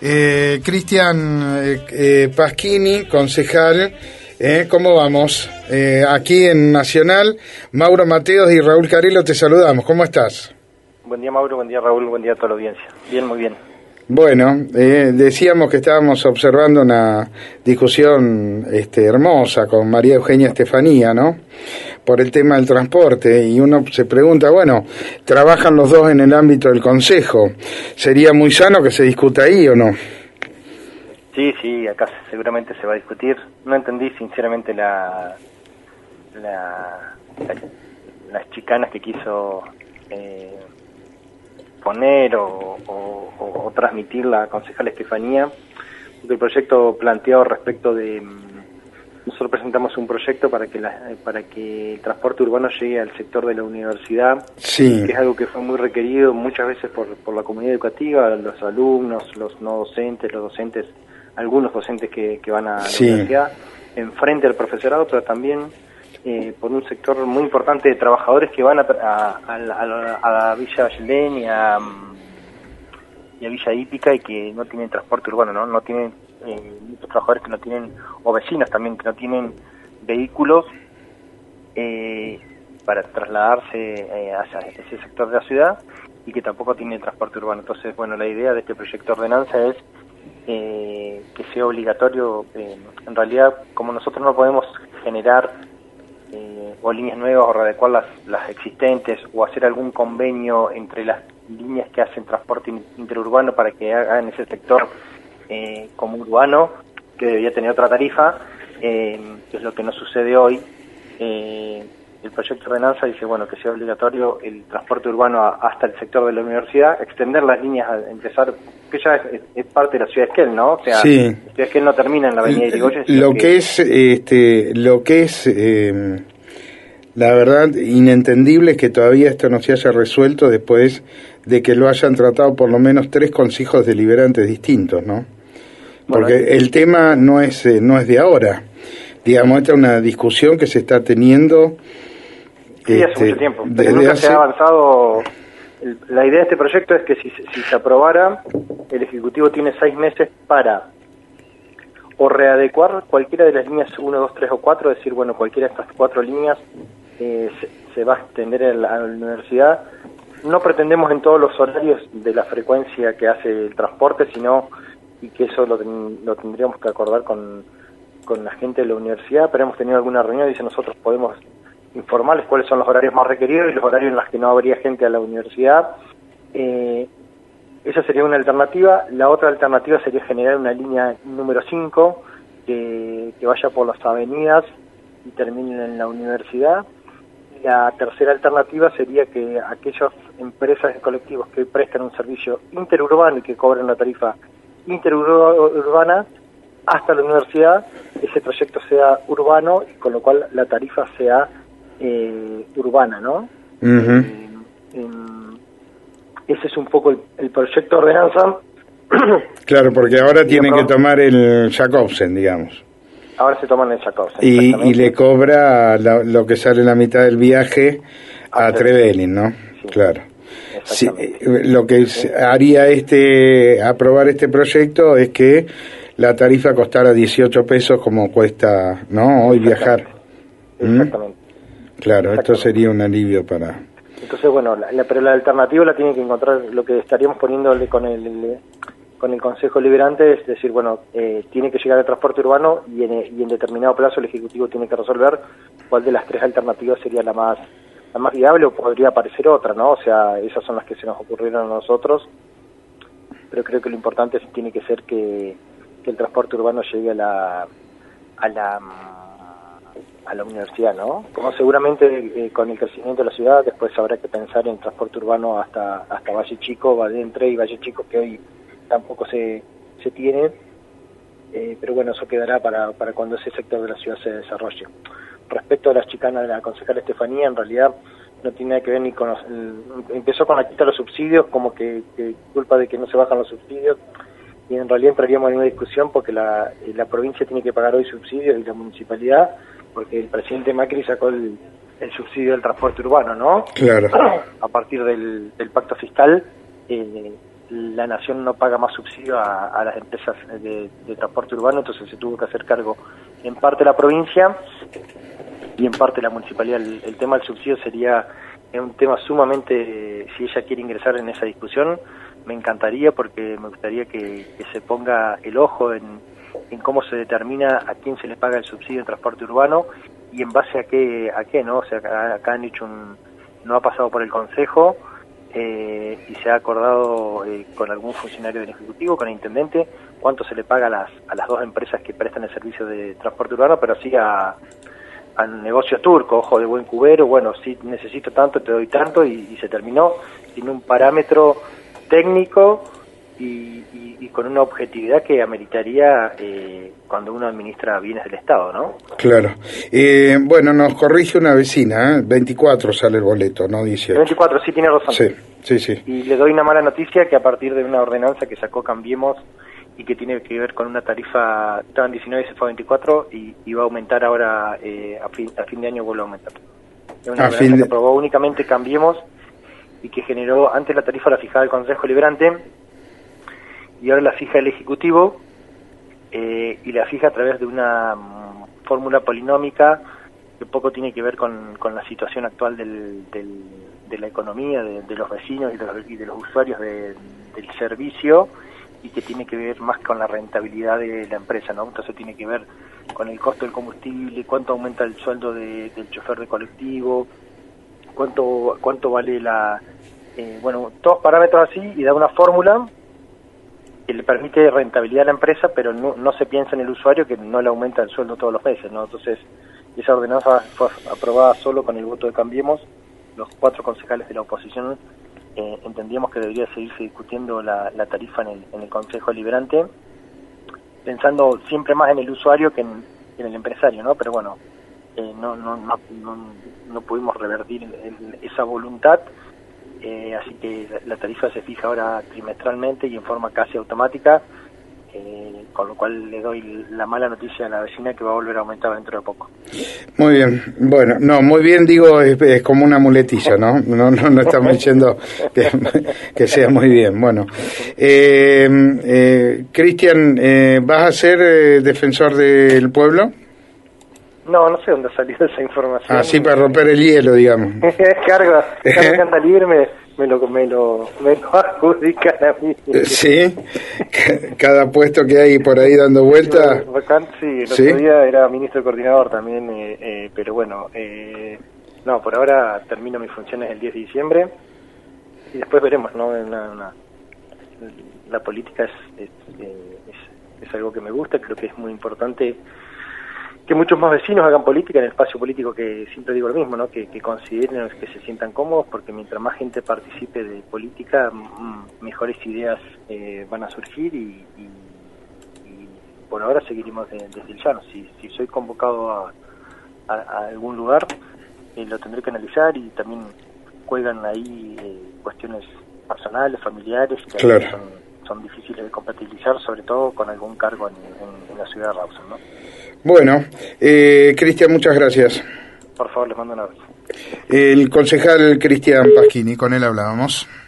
Cristian Pasquini, concejal, ¿cómo vamos? Aquí en Nacional, Mauro Mateos y Raúl Carelo te saludamos, ¿cómo estás? Buen día Mauro, buen día Raúl, buen día a toda la audiencia. Bien, muy bien. Bueno, decíamos que estábamos observando una discusión hermosa con María Eugenia Estefanía, ¿no? Por el tema del transporte, y uno se pregunta, bueno, trabajan los dos en el ámbito del Consejo, ¿sería muy sano que se discuta ahí o no? Sí, acá seguramente se va a discutir. No entendí sinceramente las chicanas que quiso poner o transmitir la concejala Estefanía, porque el proyecto planteado respecto de... Nosotros presentamos un proyecto para que el transporte urbano llegue al sector de la universidad, sí, que es algo que fue muy requerido muchas veces por la comunidad educativa, los alumnos, los no docentes, los docentes, algunos docentes que van a la universidad, enfrente al profesorado, pero también por un sector muy importante de trabajadores que van a Villa Valledén y a Villa Hípica y que no tienen transporte urbano, no tienen muchos trabajadores que no tienen, o vecinos también que no tienen vehículos para trasladarse hacia ese sector de la ciudad y que tampoco tienen transporte urbano. Entonces, bueno, la idea de este proyecto de ordenanza es que sea obligatorio. En realidad, como nosotros no podemos generar o líneas nuevas o readecuar las existentes o hacer algún convenio entre las líneas que hacen transporte interurbano para que hagan ese sector como urbano, que debería tener otra tarifa, que es lo que no sucede hoy. El proyecto de ordenanza dice, bueno, que sea obligatorio el transporte urbano hasta el sector de la universidad, extender las líneas, empezar, que ya es parte de la ciudad de Esquel, ¿no? O sea, sí. La ciudad de Esquel no termina en la avenida Irigoyen. Lo que es la verdad inentendible es que todavía esto no se haya resuelto después de que lo hayan tratado por lo menos 3 consejos deliberantes distintos, ¿no? Porque bueno, el tema no es de ahora. Digamos, esta es una discusión que se está teniendo hace mucho tiempo, pero nunca se ha avanzado. La idea de este proyecto es que si se aprobara, el Ejecutivo tiene 6 meses para o readecuar cualquiera de las líneas 1, 2, 3 o 4, es decir, bueno, cualquiera de estas 4 líneas se va a extender a la universidad. No pretendemos en todos los horarios de la frecuencia que hace el transporte, sino y que eso lo tendríamos que acordar con la gente de la universidad, pero hemos tenido alguna reunión y dice nosotros podemos informarles cuáles son los horarios más requeridos y los horarios en los que no habría gente a la universidad. Esa sería una alternativa. La otra alternativa sería generar una línea número 5 que vaya por las avenidas y termine en la universidad. La tercera alternativa sería que aquellas empresas y colectivos que prestan un servicio interurbano y que cobren una tarifa interurbana hasta la universidad, ese trayecto sea urbano y con lo cual la tarifa sea urbana, ¿no? Uh-huh. Ese es un poco el proyecto de ordenanza. Claro, porque ahora tienen que tomar el Jacobsen, digamos. Ahora se toman el Jacobsen. Y le cobra lo que sale la mitad del viaje a Trevelin, ¿no? Sí. Claro. Sí, lo que haría aprobar este proyecto es que la tarifa costara 18 pesos como cuesta, ¿no? Hoy viajar. Exactamente. Claro, esto sería un alivio para... Entonces, bueno, pero la alternativa la tiene que encontrar, lo que estaríamos poniéndole con el Consejo Liberante, es decir, bueno, tiene que llegar el transporte urbano y en determinado plazo el Ejecutivo tiene que resolver cuál de las 3 alternativas sería la más viable o podría aparecer otra, ¿no? O sea, esas son las que se nos ocurrieron a nosotros, pero creo que lo importante tiene que ser que el transporte urbano llegue a la universidad, ¿no? Como seguramente con el crecimiento de la ciudad después habrá que pensar en transporte urbano hasta Valle Chico, Valle Entre y Valle Chico, que hoy tampoco se tiene, pero bueno, eso quedará para cuando ese sector de la ciudad se desarrolle. Respecto a las chicanas de la concejala Estefanía, en realidad no tiene nada que ver ni con empezó con la quita de los subsidios, como que culpa de que no se bajan los subsidios, y en realidad entraríamos en una discusión porque la provincia tiene que pagar hoy subsidios y la municipalidad, porque el presidente Macri sacó el subsidio del transporte urbano, ¿no? Claro. A partir del pacto fiscal, la nación no paga más subsidio a las empresas de transporte urbano, entonces se tuvo que hacer cargo en parte la provincia y en parte la municipalidad. El tema del subsidio sería un tema sumamente, si ella quiere ingresar en esa discusión, me encantaría, porque me gustaría que se ponga el ojo en cómo se determina a quién se le paga el subsidio en transporte urbano y en base a qué, ¿no? O sea, acá han hecho no ha pasado por el Consejo, y se ha acordado con algún funcionario del Ejecutivo, con el Intendente, cuánto se le paga a las dos empresas que prestan el servicio de transporte urbano, pero así al negocio turco, ojo de buen cubero, bueno, si necesito tanto, te doy tanto, y se terminó sin un parámetro técnico y con una objetividad que ameritaría cuando uno administra bienes del Estado, ¿no? Claro. Bueno, nos corrige una vecina, 24 sale el boleto, no 18. 24, sí, tiene razón. Sí. Y le doy una mala noticia, que a partir de una ordenanza que sacó Cambiemos y que tiene que ver con una tarifa, estaba en 19 y se fue a 24 y va a aumentar ahora, a fin de año vuelve a aumentar. Es una ordenanza que aprobó únicamente Cambiemos y que generó, antes la tarifa la fijaba el Consejo Deliberante y ahora la fija el Ejecutivo, y la fija a través de una fórmula polinómica que poco tiene que ver con la situación actual de la economía, de los vecinos y de los usuarios del servicio, y que tiene que ver más con la rentabilidad de la empresa, ¿no? Entonces tiene que ver con el costo del combustible, cuánto aumenta el sueldo del chofer de colectivo, cuánto vale bueno, todos parámetros así, y da una fórmula que le permite rentabilidad a la empresa, pero no se piensa en el usuario, que no le aumenta el sueldo todos los meses, ¿no? Entonces, esa ordenanza fue aprobada solo con el voto de Cambiemos. Los 4 concejales de la oposición entendíamos que debería seguirse discutiendo la tarifa en el Consejo Deliberante, pensando siempre más en el usuario que en el empresario, ¿no? Pero bueno, no pudimos revertir esa voluntad. Así que la tarifa se fija ahora trimestralmente y en forma casi automática, con lo cual le doy la mala noticia a la vecina, que va a volver a aumentar dentro de poco. Muy bien, bueno, no, muy bien digo, es como una muletilla, ¿no? No estamos diciendo que sea muy bien. Bueno, Cristian, ¿vas a ser defensor del pueblo? No sé dónde ha salido esa información. Así para romper el hielo, digamos. Carga Canta Libre me lo adjudican a mí. Sí, cada puesto que hay por ahí dando vuelta. Sí, el otro día era ministro coordinador también, pero bueno, no, por ahora termino mis funciones el 10 de diciembre y después veremos, ¿no? La política es algo que me gusta, creo que es muy importante que muchos más vecinos hagan política en el espacio político, que siempre digo lo mismo, ¿no? Que consideren, que se sientan cómodos, porque mientras más gente participe de política, mejores ideas van a surgir y por ahora seguiremos desde el llano. Si soy convocado a algún lugar, lo tendré que analizar, y también juegan ahí cuestiones personales, familiares, que claro, son difíciles de compatibilizar, sobre todo con algún cargo en la ciudad de Rawson, ¿no? Bueno, Cristian, muchas gracias. Por favor, les mando un abrazo. El concejal Cristian Pasquini, con él hablábamos.